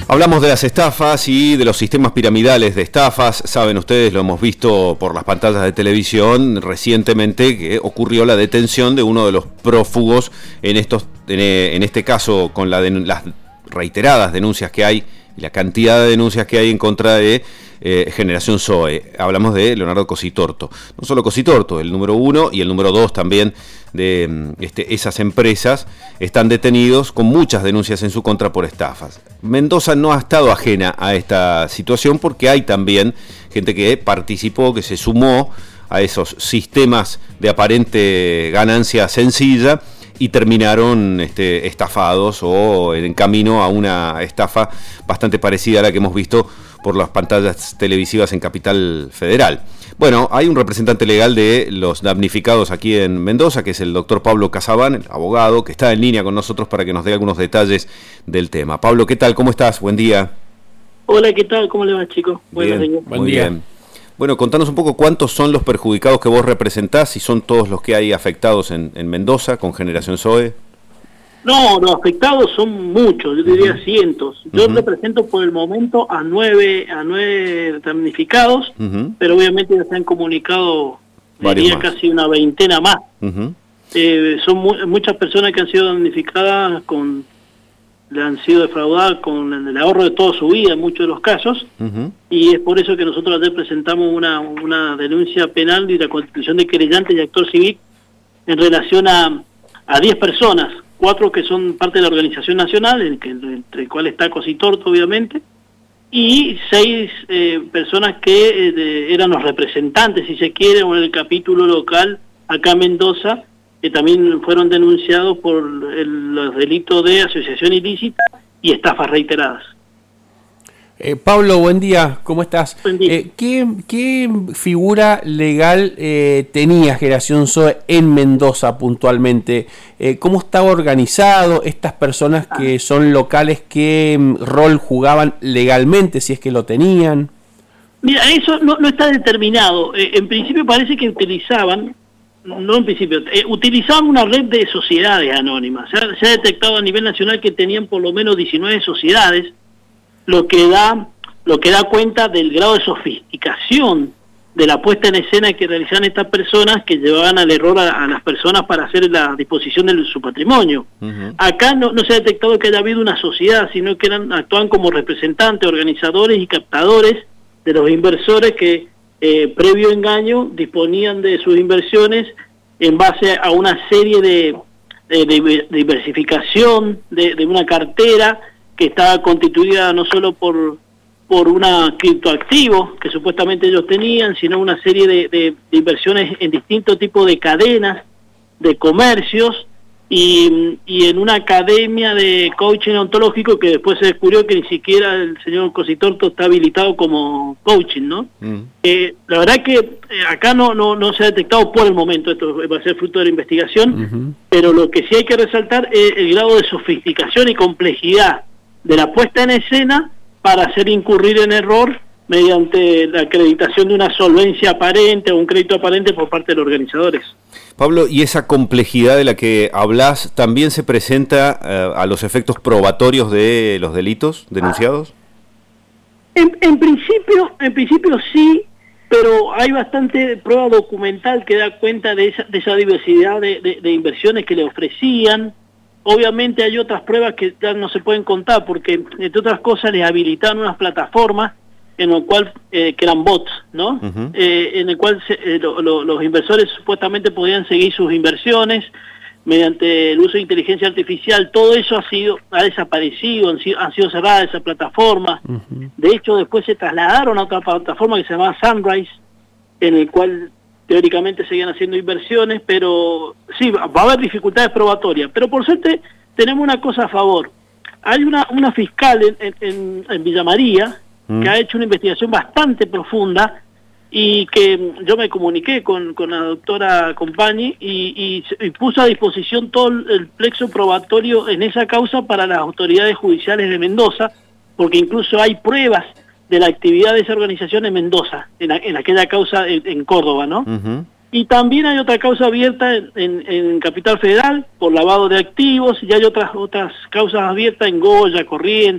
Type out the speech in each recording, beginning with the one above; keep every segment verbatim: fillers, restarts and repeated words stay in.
Hablamos de las estafas y de los sistemas piramidales de estafas. Saben ustedes, lo hemos visto por las pantallas de televisión recientemente, que ocurrió la detención de uno de los prófugos en estos, en, en este caso con la de, las reiteradas denuncias que hay y la cantidad de denuncias que hay en contra de eh, Generación Zoe. Hablamos de Leonardo Cositorto. No solo Cositorto, el número uno y el número dos también de este, esas empresas están detenidos con muchas denuncias en su contra por estafas. Mendoza no ha estado ajena a esta situación porque hay también gente que participó, que se sumó a esos sistemas de aparente ganancia sencilla y terminaron este, estafados o en camino a una estafa bastante parecida a la que hemos visto por las pantallas televisivas en Capital Federal. Bueno, hay un representante legal de los damnificados aquí en Mendoza, que es el doctor Pablo Casabán, el abogado, que está en línea con nosotros para que nos dé algunos detalles del tema. Pablo, ¿qué tal? ¿Cómo estás? Buen día. Hola, ¿qué tal? ¿Cómo le va, chicos? Buenos días. Buen día. Bien. Bueno, contanos un poco cuántos son los perjudicados que vos representás, si son todos los que hay afectados en, en Mendoza con Generación Zoe. No, los afectados son muchos, yo diría uh-huh. cientos. Yo uh-huh. represento por el momento a nueve, a nueve damnificados, uh-huh. pero obviamente ya se han comunicado, diría casi una veintena más. Uh-huh. Eh, son mu muchas personas que han sido damnificadas, con, le han sido defraudadas con el, el ahorro de toda su vida en muchos de los casos, uh-huh. y es por eso que nosotros ayer presentamos una, una denuncia penal y la constitución de querellante y actor civil en relación a, a diez personas. Cuatro que son parte de la organización nacional, entre el cual está Cositorto, obviamente, y seis eh, personas que eh, de, eran los representantes, si se quiere, o en el capítulo local acá en Mendoza, que también fueron denunciados por el, los delitos de asociación ilícita y estafas reiteradas. Eh, Pablo, buen día, ¿cómo estás? Buen día. Eh, ¿qué, ¿Qué figura legal eh, tenía Generación Zoe en Mendoza puntualmente? Eh, ¿Cómo estaba organizado? Estas personas que son locales, ¿qué rol jugaban legalmente, si es que lo tenían? Mira, eso no, no está determinado. Eh, en principio parece que utilizaban, no en principio, eh, utilizaban una red de sociedades anónimas. Se ha, se ha detectado a nivel nacional que tenían por lo menos diecinueve sociedades, lo que da lo que da cuenta del grado de sofisticación de la puesta en escena que realizaban estas personas, que llevaban al error a, a las personas para hacer la disposición de su patrimonio. Uh-huh. Acá no, no se ha detectado que haya habido una sociedad, sino que eran, actúan como representantes, organizadores y captadores de los inversores que, eh, previo engaño, disponían de sus inversiones en base a una serie de, de, de diversificación de, de una cartera que estaba constituida no solo por, por una criptoactivo que supuestamente ellos tenían, sino una serie de, de, de inversiones en distintos tipos de cadenas, de comercios, y, y en una academia de coaching ontológico que después se descubrió que ni siquiera el señor Cositorto está habilitado como coaching, ¿no? Mm. Eh, la verdad que eh, acá no, no, no se ha detectado por el momento, esto va a ser fruto de la investigación, uh-huh. pero lo que sí hay que resaltar es el grado de sofisticación y complejidad de la puesta en escena para hacer incurrir en error mediante la acreditación de una solvencia aparente o un crédito aparente por parte de los organizadores. Pablo, ¿y esa complejidad de la que hablas también se presenta eh, a los efectos probatorios de los delitos denunciados? En, en principio, en principio sí, pero hay bastante prueba documental que da cuenta de esa, de esa diversidad de, de, de inversiones que le ofrecían. Obviamente hay otras pruebas que ya no se pueden contar porque, entre otras cosas, les habilitaron unas plataformas en lo cual, eh, que eran bots, ¿no? Uh-huh. eh, en el cual se, eh, lo, lo, los inversores supuestamente podían seguir sus inversiones mediante el uso de inteligencia artificial. Todo eso ha sido ha desaparecido, han sido, han sido cerradas esas plataformas. Uh-huh. De hecho, después se trasladaron a otra plataforma que se llamaba Sunrise, en el cual teóricamente seguían haciendo inversiones, pero sí, va a haber dificultades probatorias. Pero por suerte tenemos una cosa a favor. Hay una, una fiscal en, en, en Villa María mm. que ha hecho una investigación bastante profunda y que yo me comuniqué con, con la doctora Compagni y, y, y puso a disposición todo el plexo probatorio en esa causa para las autoridades judiciales de Mendoza, porque incluso hay pruebas de la actividad de esa organización en Mendoza, en, en aquella causa en, en Córdoba, ¿no? Uh-huh. Y también hay otra causa abierta en, en, en Capital Federal por lavado de activos, y hay otras otras causas abiertas en Goya, Corrientes,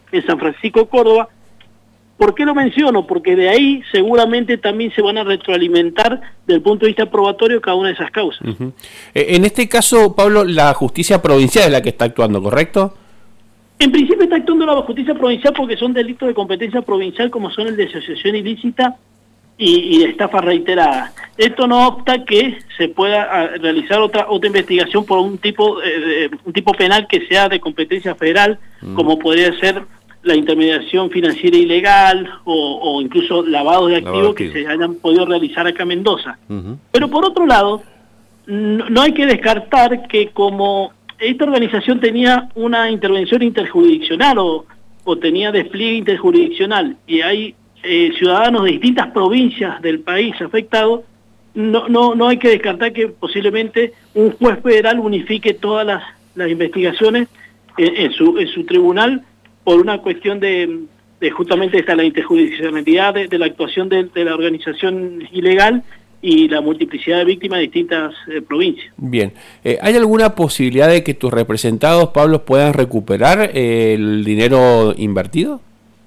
en San Francisco de Córdoba. ¿Por qué lo menciono? Porque de ahí seguramente también se van a retroalimentar desde el punto de vista probatorio cada una de esas causas. Uh-huh. En este caso, Pablo, la justicia provincial es la que está actuando, ¿correcto? En principio está actuando la justicia provincial porque son delitos de competencia provincial como son el de asociación ilícita y, y de estafa reiterada. Esto no obsta que se pueda realizar otra otra investigación por un tipo eh, un tipo penal que sea de competencia federal, uh-huh. como podría ser la intermediación financiera ilegal o, o incluso lavado de activos que se hayan podido realizar acá en Mendoza. Uh-huh. Pero por otro lado, no, no hay que descartar que como esta organización tenía una intervención interjurisdiccional o, o tenía despliegue interjurisdiccional y hay eh, ciudadanos de distintas provincias del país afectados, no, no, no hay que descartar que posiblemente un juez federal unifique todas las, las investigaciones en, en, su, en su tribunal por una cuestión de, de justamente esta la interjurisdiccionalidad de, de la actuación de, de la organización ilegal y la multiplicidad de víctimas de distintas eh, provincias. Bien, eh, ¿hay alguna posibilidad de que tus representados, Pablo, puedan recuperar eh, el dinero invertido?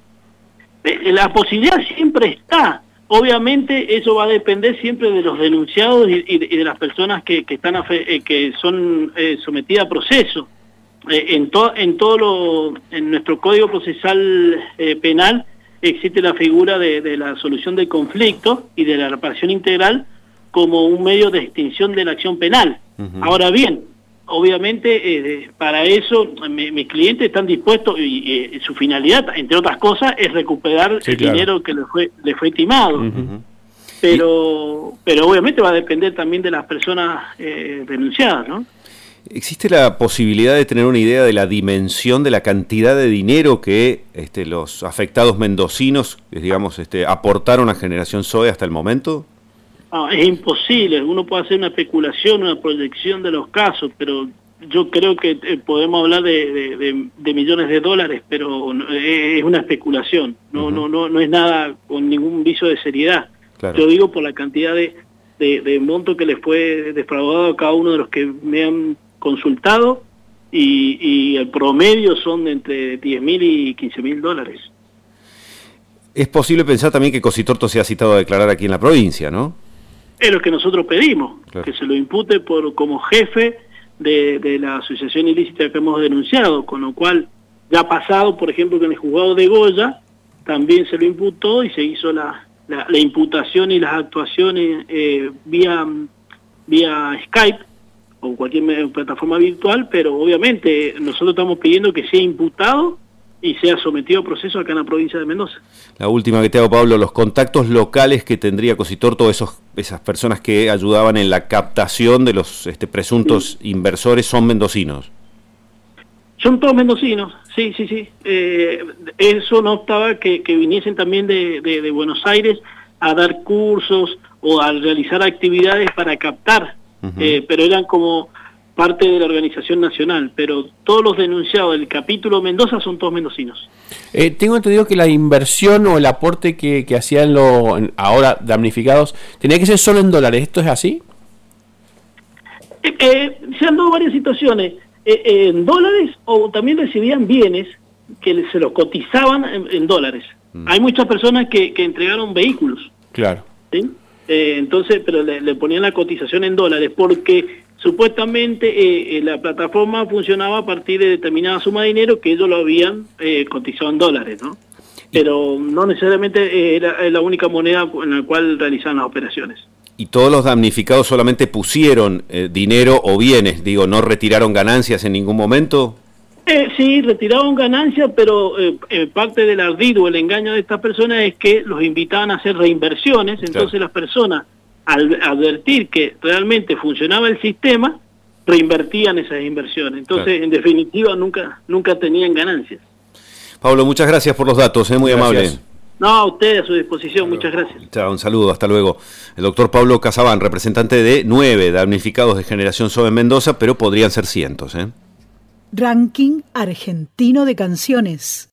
Eh, la posibilidad siempre está. Obviamente eso va a depender siempre de los denunciados y, y, de, y de las personas que, que, están eh, que son eh, sometidas a proceso. Eh, en, to, en todo lo, en nuestro Código Procesal eh, Penal existe la figura de, de la solución del conflicto y de la reparación integral como un medio de extinción de la acción penal. Uh-huh. Ahora bien, obviamente eh, para eso mi, mis clientes están dispuestos y, y su finalidad, entre otras cosas, es recuperar sí, el claro. dinero que les fue, les fue timado. Uh-huh. Pero, pero obviamente va a depender también de las personas eh, denunciadas, ¿no? ¿Existe la posibilidad de tener una idea de la dimensión de la cantidad de dinero que este, los afectados mendocinos, digamos, este, aportaron a Generación S O E hasta el momento? No, es imposible. Uno puede hacer una especulación, una proyección de los casos, pero yo creo que eh, podemos hablar de, de, de, de millones de dólares, pero es una especulación. No, uh-huh. no, no, no es nada con ningún viso de seriedad. Claro. Yo digo por la cantidad de, de, de monto que les fue defraudado a cada uno de los que me han consultado y, y el promedio son de entre diez mil y quince mil dólares. Es posible pensar también que Cositorto sea citado a declarar aquí en la provincia, ¿no? Es lo que nosotros pedimos, claro. que se lo impute por como jefe de, de la asociación ilícita que hemos denunciado, con lo cual ya ha pasado, por ejemplo, que en el juzgado de Goya también se lo imputó y se hizo la, la, la imputación y las actuaciones eh, vía, vía Skype o cualquier plataforma virtual, pero obviamente nosotros estamos pidiendo que sea imputado y sea sometido a proceso acá en la provincia de Mendoza. La última que te hago, Pablo, los contactos locales que tendría Cositorto, esos, esas personas que ayudaban en la captación de los este, presuntos sí. inversores, ¿son mendocinos? Son todos mendocinos, sí, sí, sí. Eh, eso no obstaba que, que viniesen también de, de, de Buenos Aires a dar cursos o a realizar actividades para captar. Uh-huh. Eh, pero eran como parte de la organización nacional, pero todos los denunciados del capítulo Mendoza son todos mendocinos. Eh, tengo entendido que la inversión o el aporte que, que hacían los ahora damnificados tenía que ser solo en dólares. ¿Esto es así? Eh, eh, se han dado varias situaciones. Eh, eh, en dólares o también recibían bienes que se los cotizaban en, en dólares. Mm. Hay muchas personas que, que entregaron vehículos. Claro. ¿Sí? Eh, entonces, pero le, le ponían la cotización en dólares porque supuestamente eh, eh, la plataforma funcionaba a partir de determinada suma de dinero que ellos lo habían eh, cotizado en dólares, ¿no? Pero no necesariamente eh, era la única moneda en la cual realizaban las operaciones. ¿Y todos los damnificados solamente pusieron eh, dinero o bienes? Digo, ¿no retiraron ganancias en ningún momento? Eh, sí, retiraban ganancias, pero eh, eh, parte del ardid o el engaño de estas personas es que los invitaban a hacer reinversiones, entonces claro. las personas, al advertir que realmente funcionaba el sistema, reinvertían esas inversiones. Entonces, claro. en definitiva, nunca nunca tenían ganancias. Pablo, muchas gracias por los datos, ¿eh? Muy gracias. Amable. No, a usted a su disposición, claro. Muchas gracias. Chao, un saludo, hasta luego. El doctor Pablo Casabán, representante de nueve damnificados de Generación S O E en Mendoza, pero podrían ser cientos, ¿eh? Ranking argentino de canciones.